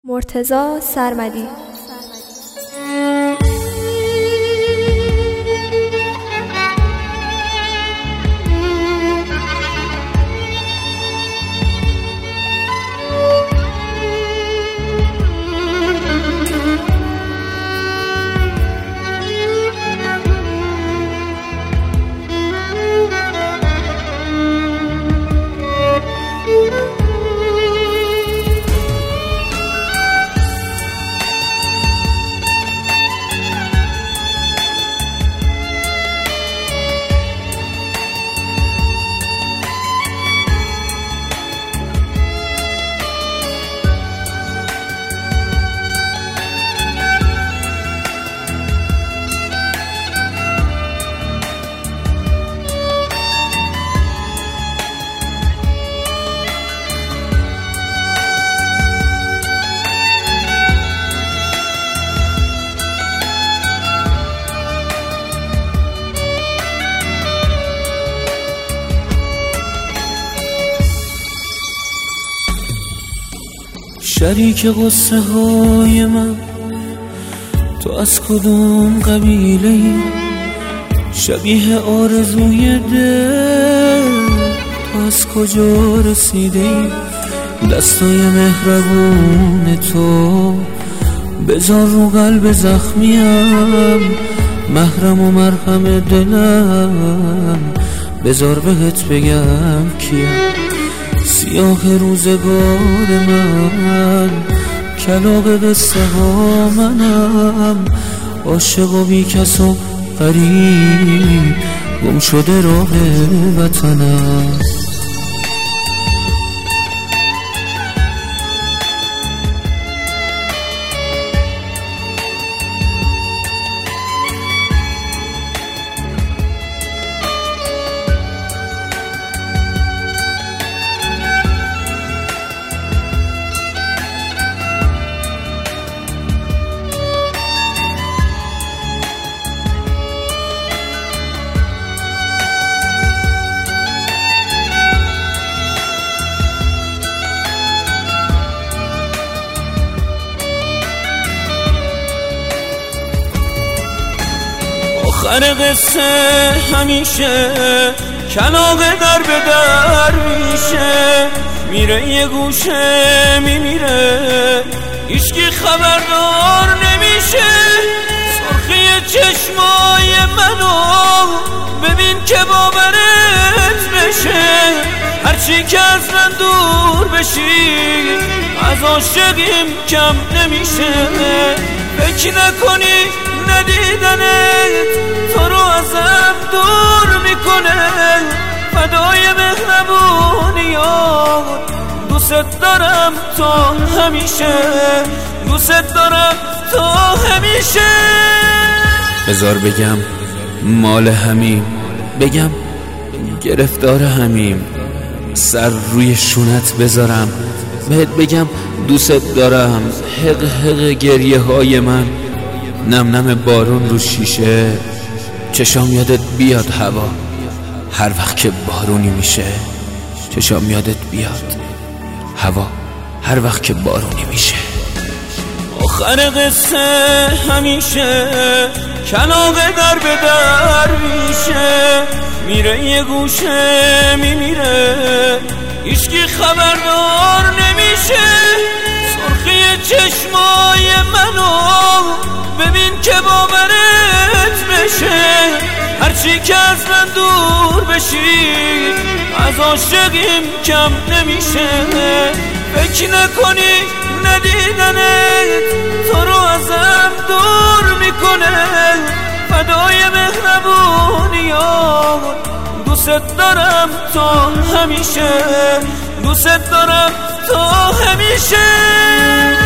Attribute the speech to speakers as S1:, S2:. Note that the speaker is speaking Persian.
S1: مرتضی سرمدی.
S2: شریک قصه های من تو از کدوم قبیله ای؟ شبیه آرزوی دل تو از کجا رسیده ای؟ دستای مهربون تو بذار رو قلب زخمیم، محرم و مرهم دلم بذار بهت بگم کیم. سیاه روزگار من، کلاغ قصه ها منم، عاشق و بی کس و غریب، گم شده راه وطنم. آخر قصه همیشه کلاغ در به در میشه، میره یه گوشه میمیره، هیچکی خبردار نمیشه. سرخی چشمای منو ببین که باورت بشه، هرچی که از من دور بشی از عاشقیم کم نمیشه. فکر نکنی ندیدنت تو رو ازم دور میکنه، فدای مهربونیات دوست دارم تا همیشه، دوست دارم تا همیشه.
S3: بذار بگم مال همیم، بگم گرفتار همیم، سر روی شونت بذارم بهت بگم دوست دارم. حق حق گریه های من، نم نم بارون رو شیشه، چشام یادت بیاد هوا هر وقت که بارونی میشه، چشام یادت بیاد هوا هر وقت که بارونی میشه.
S2: آخر قصه همیشه کلاغ در به در میشه، میره یه گوشه میمیره، هیچکی خبردار نمیشه. سرخی چشمای منو ببین که باورت بشه، هرچی که از من دور بشی از عاشقیم کم نمیشه. فکر نکنی ندیدنت تو رو ازم دور میکنه، فدای مهربونیات دوست دارم تا همیشه، دوست دارم تا همیشه.